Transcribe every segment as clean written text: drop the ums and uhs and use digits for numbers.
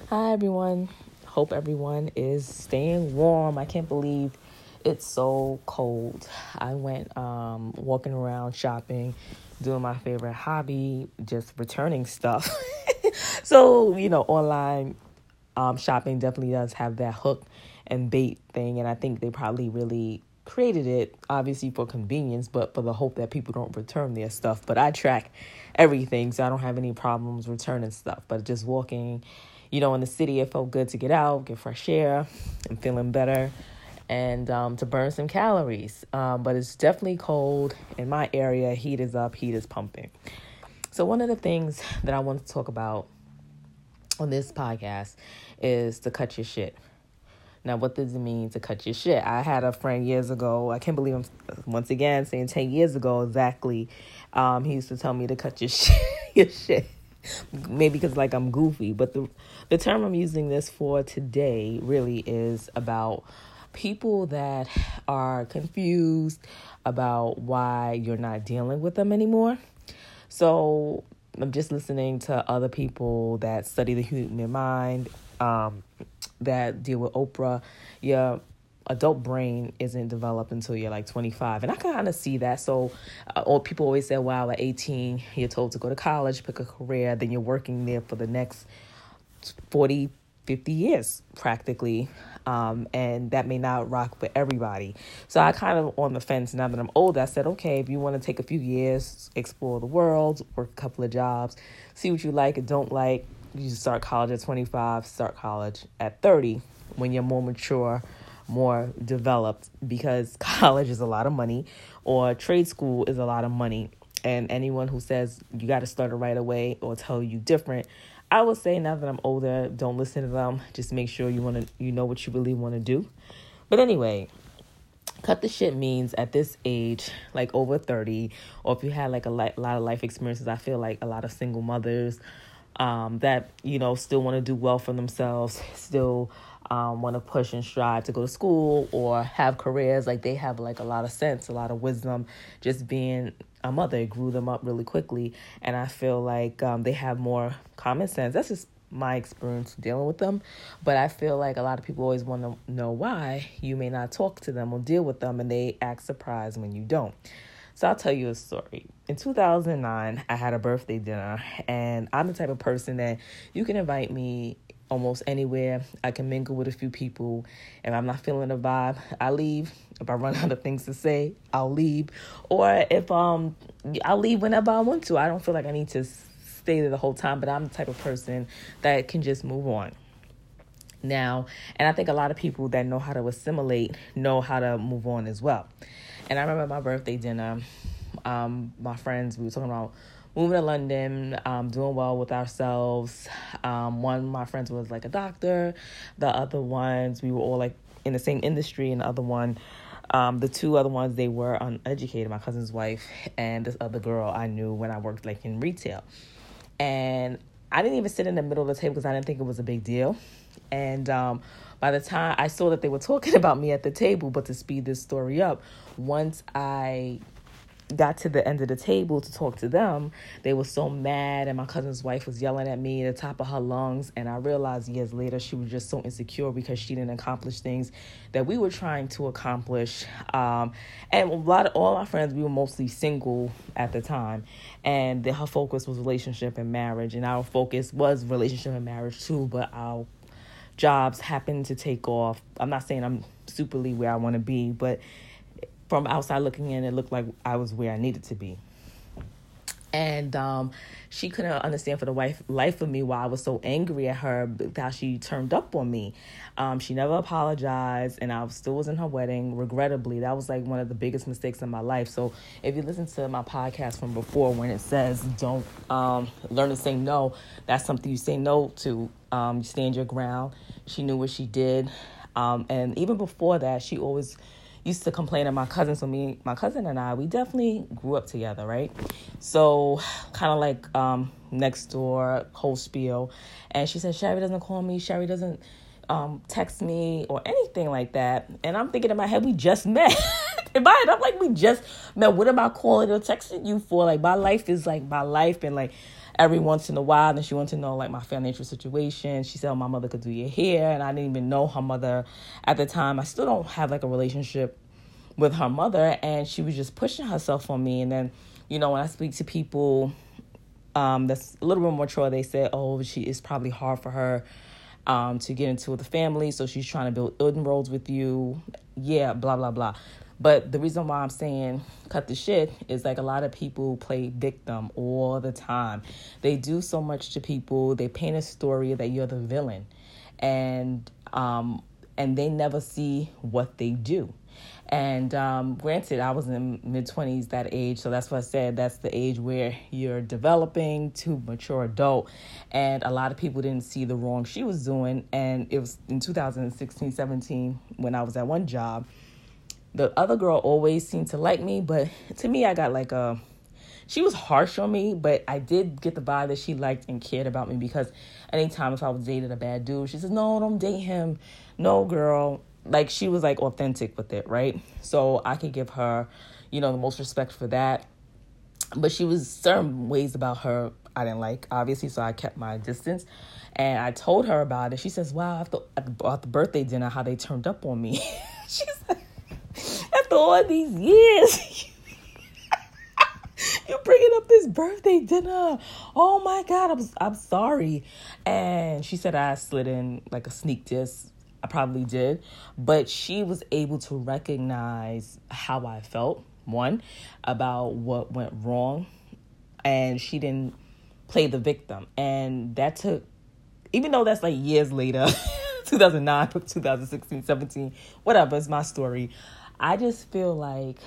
Hi, everyone. Hope everyone is staying warm. I can't believe it's so cold. I went walking around shopping, doing my favorite hobby, just returning stuff. So, online shopping definitely does have that hook and bait thing. And I think they probably really created it, obviously for convenience, but for the hope that people don't return their stuff. But I track everything, so I don't have any problems returning stuff. But just walking, in the city, it felt good to get out, get fresh air. I'm feeling better and to burn some calories. But it's definitely cold in my area. Heat is up, heat is pumping. So one of the things that I want to talk about on this podcast is to cut your shit. Now, what does it mean to cut your shit? I had a friend years ago. I can't believe I'm once again saying 10 years ago exactly. He used to tell me to cut your shit. Your shit. Maybe because I'm goofy. But the term I'm using this for today really is about people that are confused about why you're not dealing with them anymore. So I'm just listening to other people that study the human mind, that deal with Oprah. Your adult brain isn't developed until you're 25. And I kind of see that. So people always say, wow, at 18, you're told to go to college, pick a career, then you're working there for the next 40, 50 years practically. And that may not rock for everybody. So I kind of on the fence now that I'm older. I said, okay, if you want to take a few years, explore the world, work a couple of jobs, see what you like and don't like, you start college at 25, start college at 30 when you're more mature, more developed, because college is a lot of money or trade school is a lot of money. And anyone who says you got to start it right away or tell you different, I would say now that I'm older, don't listen to them. Just make sure you know what you really want to do. But anyway, cut the shit means at this age, over 30, or if you had a lot of life experiences, I feel like a lot of single mothers that, still want to do well for themselves, still want to push and strive to go to school or have careers. They have a lot of sense, a lot of wisdom, just being a mother. It grew them up really quickly. And I feel like they have more common sense. That's just my experience dealing with them. But I feel like a lot of people always want to know why you may not talk to them or deal with them, and they act surprised when you don't. So I'll tell you a story. In 2009, I had a birthday dinner, and I'm the type of person that you can invite me almost anywhere. I can mingle with a few people. If I'm not feeling the vibe, I leave. If I run out of things to say, I'll leave. Or if I'll leave whenever I want to. I don't feel like I need to stay there the whole time, but I'm the type of person that can just move on. Now, and I think a lot of people that know how to assimilate know how to move on as well. And I remember my birthday dinner, my friends, we were talking about moving to London, doing well with ourselves. One of my friends was a doctor. The other ones, we were all in the same industry. And the other one, the two other ones, they were uneducated, my cousin's wife and this other girl I knew when I worked in retail. And I didn't even sit in the middle of the table because I didn't think it was a big deal. And by the time I saw that they were talking about me at the table, but to speed this story up, once I got to the end of the table to talk to them, they were so mad, and my cousin's wife was yelling at me at the top of her lungs. And I realized years later she was just so insecure because she didn't accomplish things that we were trying to accomplish. And all my friends, we were mostly single at the time, and her focus was relationship and marriage, and our focus was relationship and marriage too, but our jobs happened to take off. I'm not saying I'm superly where I want to be, but from outside looking in, it looked like I was where I needed to be. And she couldn't understand for the life of me why I was so angry at her, how she turned up on me. She never apologized, and I still was in her wedding, regrettably. That was one of the biggest mistakes in my life. So if you listen to my podcast from before, when it says don't learn to say no, that's something you say no to. You stand your ground. She knew what she did. And even before that, she always used to complain to my cousin. So my cousin and I, we definitely grew up together, right? So kind of next door, whole spiel. And she said, Sherry doesn't call me. Sherry doesn't text me or anything like that. And I'm thinking in my head, we just met. In my head, I'm we just met. What am I calling or texting you for? My life is my life. And every once in a while. And she wanted to know like my financial situation. She said, oh, my mother could do your hair. And I didn't even know her mother at the time. I still don't have like a relationship with her mother. And she was just pushing herself on me. And then, when I speak to people that's a little bit more mature, they say, oh, it's probably hard for her to get into the family. So she's trying to build inroads with you. Yeah, blah, blah, blah. But the reason why I'm saying cut the shit is like a lot of people play victim all the time. They do so much to people. They paint a story that you're the villain. And they never see what they do. And granted, I was in mid-20s, that age. So that's what I said. That's the age where you're developing to mature adult. And a lot of people didn't see the wrong she was doing. And it was in 2016, 17, when I was at one job. The other girl always seemed to like me, but to me, I got like she was harsh on me, but I did get the vibe that she liked and cared about me, because anytime if I was dating a bad dude, she says, no, don't date him. No, girl. Like, she was like authentic with it, right? So I could give her, the most respect for that. But she was certain ways about her I didn't like, obviously, so I kept my distance. And I told her about it. She says, wow, at the birthday dinner, how they turned up on me. She's like, after all these years, you're bringing up this birthday dinner. Oh my God, I'm sorry. And she said I slid in like a sneak diss. I probably did. But she was able to recognize how I felt, one, about what went wrong. And she didn't play the victim. And that took, even though that's like years later, 2009, 2016, 17, whatever, it's my story. I just feel like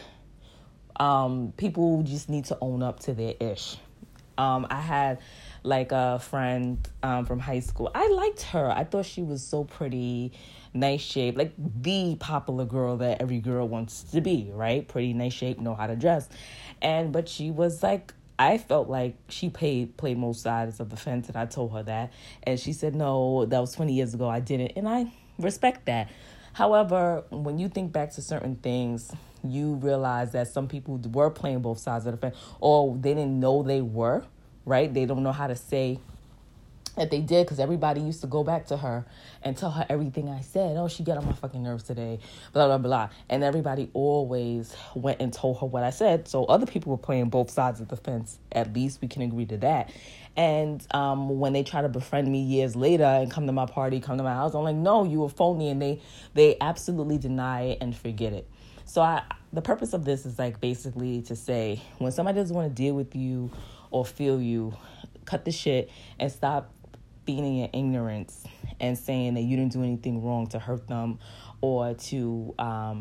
people just need to own up to their ish. I had like a friend from high school. I liked her. I thought she was so pretty, nice shape, like the popular girl that every girl wants to be, right? Pretty, nice shape, know how to dress. But she was like, I felt like she played most sides of the fence, and I told her that. And she said, no, that was 20 years ago. I didn't. And I respect that. However, when you think back to certain things, you realize that some people were playing both sides of the fence, or they didn't know they were, right? They don't know how to say that they did, because everybody used to go back to her and tell her everything I said. Oh, she got on my fucking nerves today, blah, blah, blah. And everybody always went and told her what I said. So other people were playing both sides of the fence. At least we can agree to that. And when they try to befriend me years later and come to my party, come to my house, I'm like, no, you were phony. And they absolutely deny it and forget it. So the purpose of this is like basically to say, when somebody doesn't want to deal with you or feel you, cut the shit and stop feeding your ignorance and saying that you didn't do anything wrong to hurt them or to,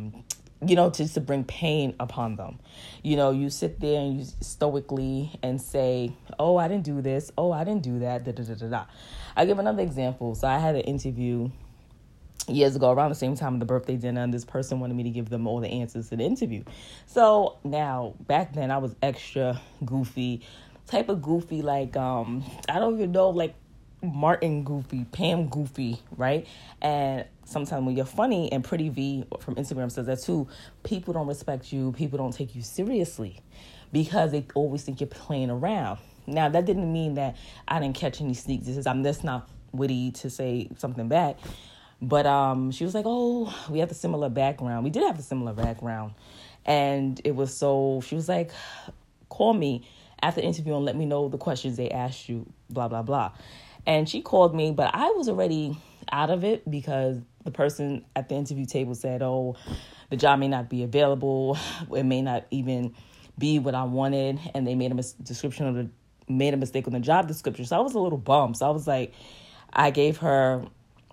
just to bring pain upon them. You sit there and you stoically and say, oh, I didn't do this. Oh, I didn't do that. Da, da, da, da, da. I'll give another example. So I had an interview years ago around the same time of the birthday dinner, and this person wanted me to give them all the answers to the interview. So now, back then, I was extra goofy, type of goofy, like, I don't even know, like, Martin goofy, Pam goofy, right? And sometimes when you're funny, and Pretty V from Instagram says that too, people don't respect you, people don't take you seriously because they always think you're playing around. Now, that didn't mean that I didn't catch any sneak disses. I'm just not witty to say something back. But she was like, oh, we have a similar background. We did have a similar background. And it was so, she was like, call me after the interview and let me know the questions they asked you, blah, blah, blah. And she called me, but I was already out of it because the person at the interview table said, oh, the job may not be available. It may not even be what I wanted. And they made a mistake on the job description. So I was a little bummed. So I was like, I gave her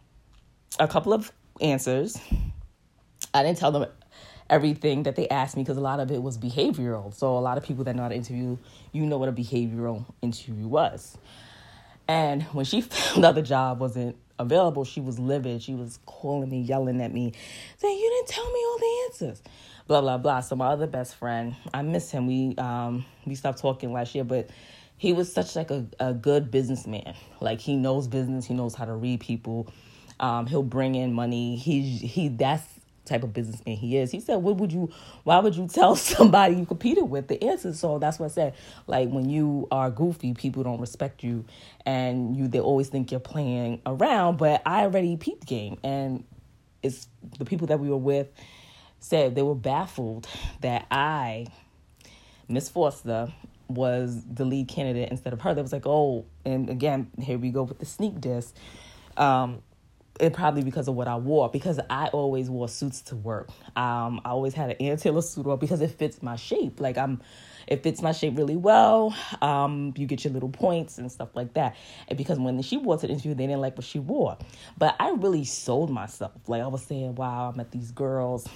a couple of answers. I didn't tell them everything that they asked me because a lot of it was behavioral. So a lot of people that know how to interview, know what a behavioral interview was. And when she found out the job wasn't available, she was livid. She was calling me, yelling at me, saying, you didn't tell me all the answers, blah, blah, blah. So my other best friend, I miss him. We stopped talking last year, but he was such like a good businessman. Like, he knows business. He knows how to read people. He'll bring in money. That's type of businessman he is. He said, why would you tell somebody you competed with the answer? So that's what I said. Like, when you are goofy, people don't respect you, and they always think you're playing around. But I already peeped the game, and it's the people that we were with said they were baffled that Miss Forster, was the lead candidate instead of her. They was like, oh, and again, here we go with the sneak diss. It probably because of what I wore, because I always wore suits to work. I always had an Ann Taylor suit on because it fits my shape. Like, it fits my shape really well. You get your little points and stuff like that. And because when she wore to the interview, they didn't like what she wore. But I really sold myself. Like, I was saying, wow, I met these girls.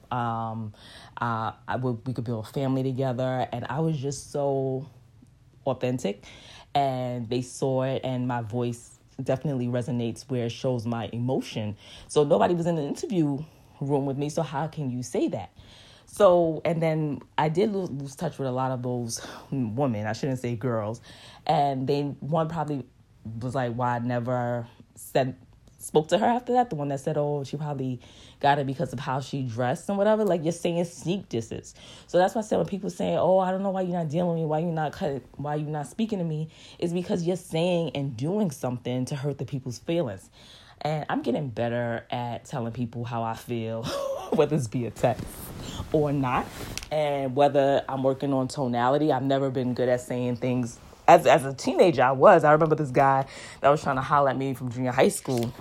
We could build a family together, and I was just so authentic, and they saw it, and my voice definitely resonates where it shows my emotion. So nobody was in the interview room with me, so how can you say that? So, and then I did lose touch with a lot of those women, I shouldn't say girls, and one probably was like, why I never spoke to her after that. The one that said, oh, she probably got it because of how she dressed and whatever. Like, you're saying sneak disses. So that's why I said, when people say, oh, I don't know why you're not dealing with me, why you're not speaking to me, is because you're saying and doing something to hurt the people's feelings. And I'm getting better at telling people how I feel, whether it's via text or not, and whether I'm working on tonality. I've never been good at saying things. As a teenager, I remember this guy that was trying to holler at me from junior high school.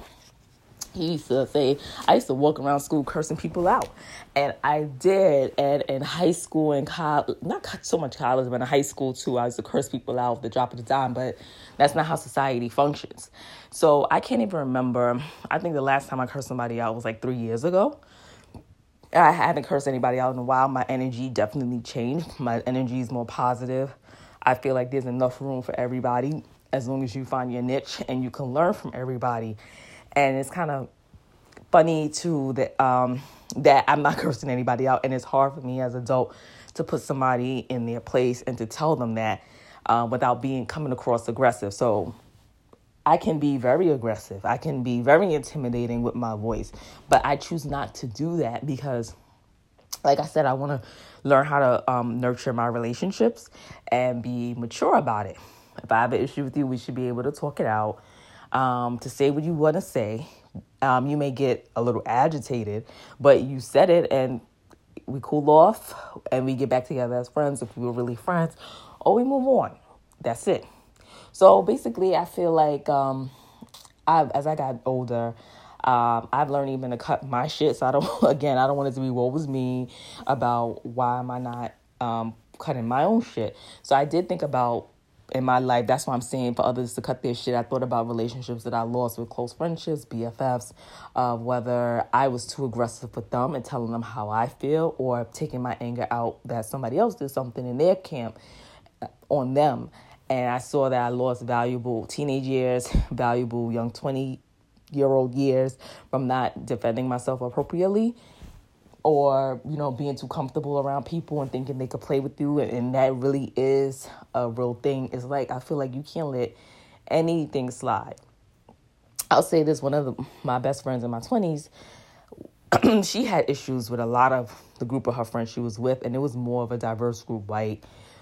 He used to say, I used to walk around school cursing people out. And I did. And in high school and college, not so much college, but in high school too, I used to curse people out with the drop of the dime. But that's not how society functions. So I can't even remember. I think the last time I cursed somebody out was like 3 years ago. I haven't cursed anybody out in a while. My energy definitely changed. My energy is more positive. I feel like there's enough room for everybody as long as you find your niche and you can learn from everybody. And it's kind of funny, too, that I'm not cursing anybody out. And it's hard for me as an adult to put somebody in their place and to tell them that without coming across aggressive. So I can be very aggressive. I can be very intimidating with my voice. But I choose not to do that because, like I said, I want to learn how to nurture my relationships and be mature about it. If I have an issue with you, we should be able to talk it out. To say what you want to say. You may get a little agitated, but you said it and we cool off and we get back together as friends if we were really friends, or we move on. That's it. So basically, I feel like as I got older, I've learned even to cut my shit. So I don't want it to be woe was me about why am I not cutting my own shit. So I did think about in my life, that's why I'm saying for others to cut their shit. I thought about relationships that I lost with close friendships, BFFs, whether I was too aggressive with them and telling them how I feel, or taking my anger out that somebody else did something in their camp on them. And I saw that I lost valuable teenage years, valuable young 20-year-old years from not defending myself appropriately, or, being too comfortable around people and thinking they could play with you. And that really is a real thing. It's like, I feel like you can't let anything slide. I'll say this, one of my best friends in my 20s, she had issues with a lot of the group of her friends she was with. And it was more of a diverse group, white,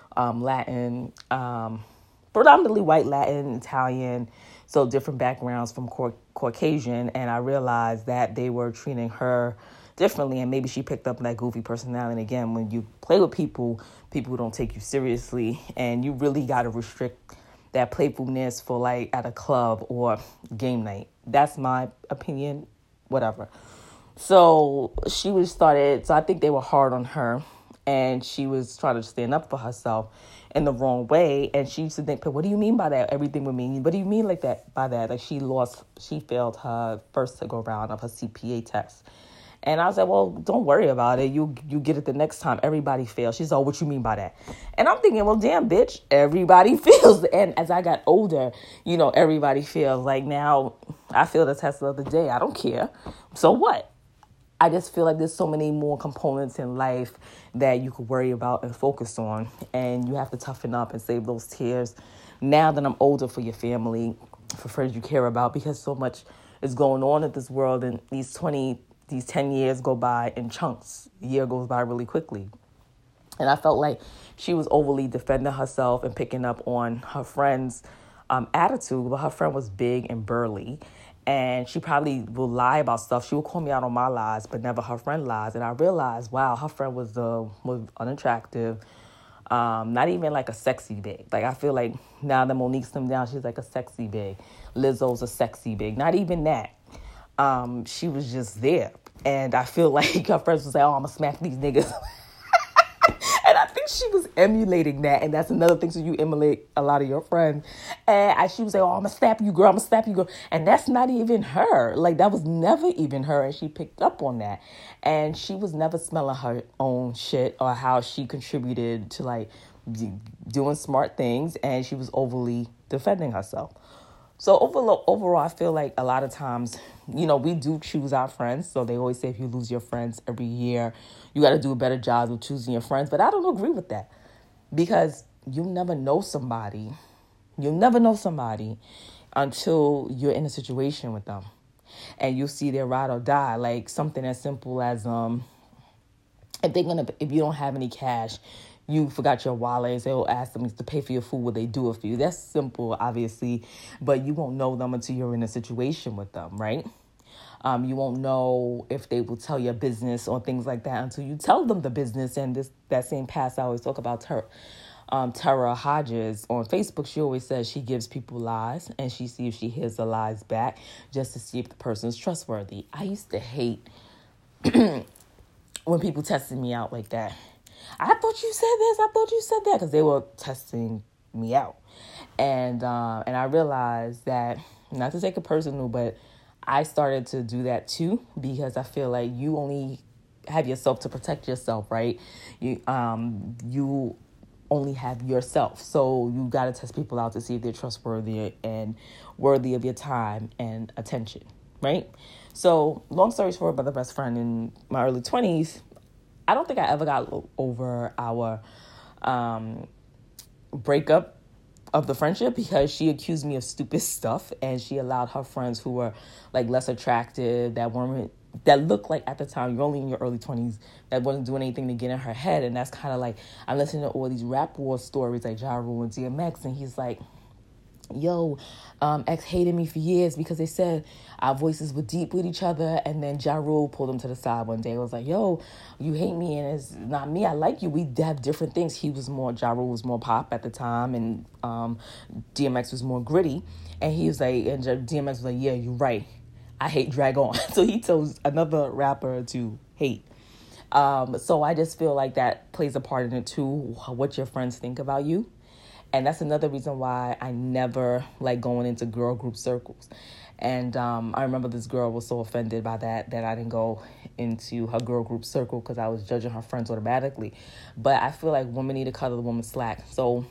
Latin, predominantly white, Latin, Italian, so different backgrounds from Caucasian. And I realized that they were treating her differently, and maybe she picked up that goofy personality. And again, when you play with people who don't take you seriously, and you really got to restrict that playfulness for like at a club or game night. That's my opinion, whatever. So so I think they were hard on her, and she was trying to stand up for herself in the wrong way. And she used to think, what do you mean by that? Everything with me. What do you mean like that by that? Like she failed her first go round of her CPA test. And I was like, well, don't worry about it. You get it the next time. Everybody fails. She's like, what you mean by that? And I'm thinking, well, damn, bitch, everybody fails. And as I got older, everybody fails. Like now, I failed the test the other day. I don't care. So what? I just feel like there's so many more components in life that you could worry about and focus on. And you have to toughen up and save those tears now that I'm older for your family, for friends you care about, because so much is going on in this world, and these these 10 years go by in chunks. A year goes by really quickly. And I felt like she was overly defending herself and picking up on her friend's attitude. But her friend was big and burly. And she probably will lie about stuff. She would call me out on my lies, but never her friend lies. And I realized, wow, her friend was unattractive. Not even like a sexy big. Like, I feel like now that Monique slimmed down, she's like a sexy big. Lizzo's a sexy big. Not even that. She was just there. And I feel like her friends was like, oh, I'm going to smack these niggas. And I think she was emulating that. And that's another thing. So you emulate a lot of your friends. And she was like, oh, I'm going to slap you, girl. I'm going to slap you, girl. And that's not even her. Like, that was never even her. And she picked up on that. And she was never smelling her own shit or how she contributed to, like, doing smart things. And she was overly defending herself. So overall, I feel like a lot of times, we do choose our friends. So they always say if you lose your friends every year, you got to do a better job of choosing your friends. But I don't agree with that because you never know somebody. You'll never know somebody until you're in a situation with them and you see their ride or die. Like something as simple as if you don't have any cash, you forgot your wallet, and they'll ask them to pay for your food, will they do it for you? That's simple, obviously, but you won't know them until you're in a situation with them, right? You won't know if they will tell your business or things like that until you tell them the business. And that same past I always talk about Tara Hodges on Facebook. She always says she gives people lies and she sees if she hears the lies back just to see if the person's trustworthy. I used to hate when people tested me out like that. I thought you said this. I thought you said that, because they were testing me out. And I realized that, not to take it personal, but I started to do that too, because I feel like you only have yourself to protect yourself, right? You only have yourself. So you got to test people out to see if they're trustworthy and worthy of your time and attention, right? So long story short, my best friend in my early 20s, I don't think I ever got over our breakup of the friendship, because she accused me of stupid stuff and she allowed her friends who were like less attractive, that looked like, at the time, you're only in your early 20s, that wasn't doing anything to get in her head. And that's kind of like, I'm listening to all these rap war stories like Ja Rule and DMX, and he's like, yo, X hated me for years because they said our voices were deep with each other. And then Ja Rule pulled him to the side one day and was like, yo, you hate me and it's not me. I like you. We have different things. Ja Rule was more pop at the time, and DMX was more gritty. And he was like, and DMX was like, yeah, you're right. I hate Drag On. So he chose another rapper to hate. So I just feel like that plays a part in it too, what your friends think about you. And that's another reason why I never like going into girl group circles. And I remember this girl was so offended by that I didn't go into her girl group circle because I was judging her friends automatically. But I feel like women need to cut the woman slack. So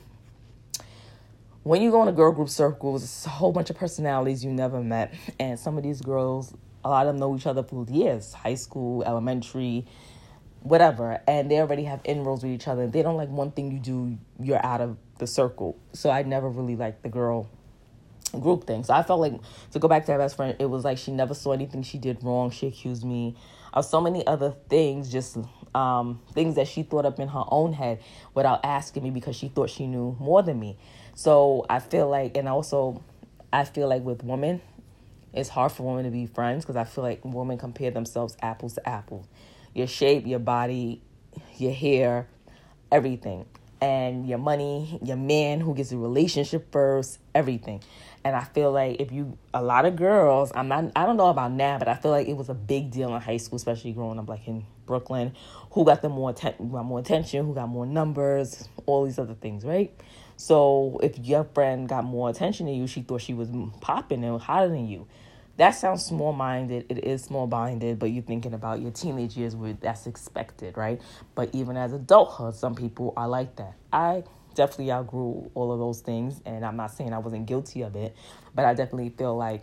when you go into girl group circles, it's a whole bunch of personalities you never met. And some of these girls, a lot of them know each other for years, high school, elementary, whatever. And they already have inroads with each other. They don't like one thing you do, you're out of the circle. So I never really liked the girl group thing. So I felt like, to go back to her best friend, it was like she never saw anything she did wrong. She accused me of so many other things, just things that she thought up in her own head without asking me, because she thought she knew more than me. So I feel like, and also I feel like with women, it's hard for women to be friends, because I feel like women compare themselves apples to apples. Your shape, your body, your hair, everything. And your money, your man who gets a relationship first, everything. And I feel like a lot of girls, I don't know about now, but I feel like it was a big deal in high school, especially growing up like in Brooklyn, who got more attention, who got more numbers, all these other things, right? So if your friend got more attention than you, she thought she was popping and hotter than you. That sounds small-minded. It is small-minded, but you're thinking about your teenage years where that's expected, right? But even as adulthood, some people are like that. I definitely outgrew all of those things, and I'm not saying I wasn't guilty of it, but I definitely feel like,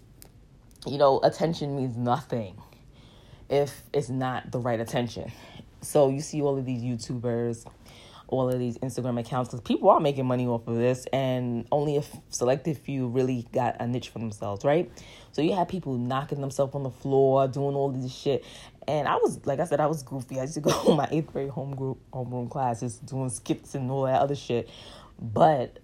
attention means nothing if it's not the right attention. So you see all of these YouTubers, all of these Instagram accounts, because people are making money off of this, and only a selected few really got a niche for themselves, right? So you have people knocking themselves on the floor, doing all this shit. And I was, like I said, I was goofy. I used to go to my 8th grade homeroom classes, doing skits and all that other shit. But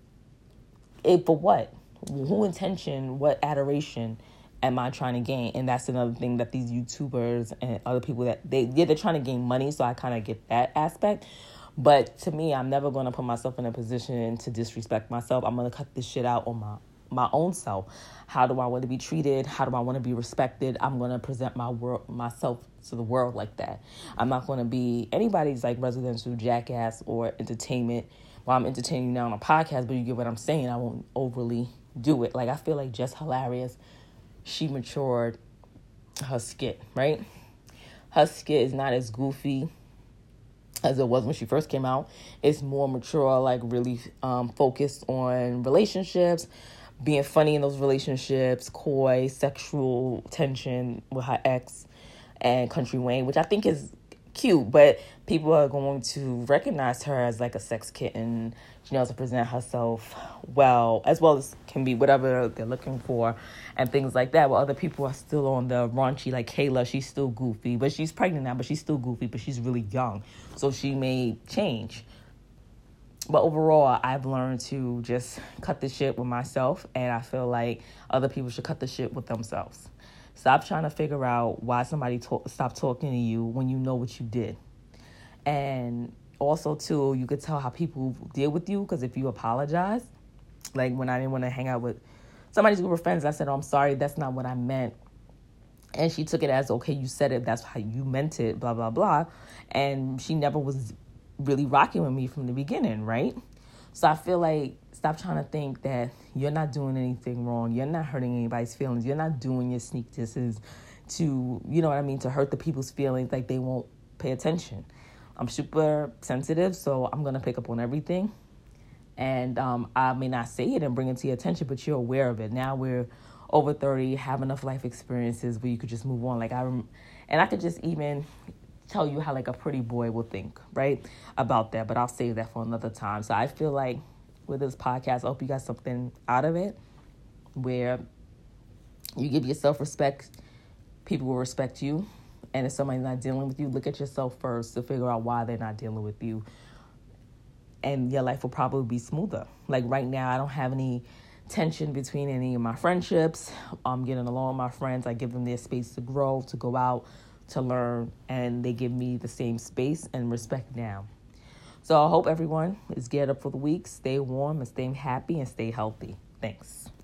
for what? Who intention, what adoration am I trying to gain? And that's another thing that these YouTubers and other people that they're trying to gain money. So I kind of get that aspect. But to me, I'm never going to put myself in a position to disrespect myself. I'm going to cut this shit out on my own self. How do I want to be treated? How do I want to be respected? I'm going to present myself to the world like that. I'm not going to be anybody's like residential jackass or entertainment. Well, I'm entertaining you now on a podcast, but you get what I'm saying. I won't overly do it. Like, I feel like Jess Hilarious, she matured her skit, right? Her skit is not as goofy as it was when she first came out. It's more mature, like really focused on relationships, being funny in those relationships, coy, sexual tension with her ex and Country Wayne, which I think is cute, but people are going to recognize her as like a sex kitten. She knows to present herself well as can be whatever they're looking for and things like that. While other people are still on the raunchy, like Kayla, she's still goofy, but she's pregnant now, but she's still goofy, but she's really young. So she may change. But overall, I've learned to just cut the shit with myself, and I feel like other people should cut the shit with themselves. Stop trying to figure out why somebody stopped talking to you when you know what you did. And also, too, you could tell how people deal with you, because if you apologize, like when I didn't want to hang out with somebody's group of friends, I said, "Oh, I'm sorry, that's not what I meant." And she took it as, okay, you said it, that's how you meant it, blah, blah, blah. And she never was really rocking with me from the beginning, right? So I feel like stop trying to think that you're not doing anything wrong. You're not hurting anybody's feelings. You're not doing your sneak disses to, you know what I mean, to hurt the people's feelings, like they won't pay attention. I'm super sensitive, so I'm going to pick up on everything. And I may not say it and bring it to your attention, but you're aware of it. Now we're over 30, have enough life experiences where you could just move on. And I could just even tell you how like a pretty boy will think, right, about that. But I'll save that for another time. So I feel like with this podcast, I hope you got something out of it where you give yourself respect, people will respect you. And if somebody's not dealing with you, look at yourself first to figure out why they're not dealing with you. And your life will probably be smoother. Like right now, I don't have any tension between any of my friendships. I'm getting along with my friends. I give them their space to grow, to go out, to learn, and they give me the same space and respect now. So I hope everyone is geared up for the week. Stay warm and stay happy and stay healthy. Thanks.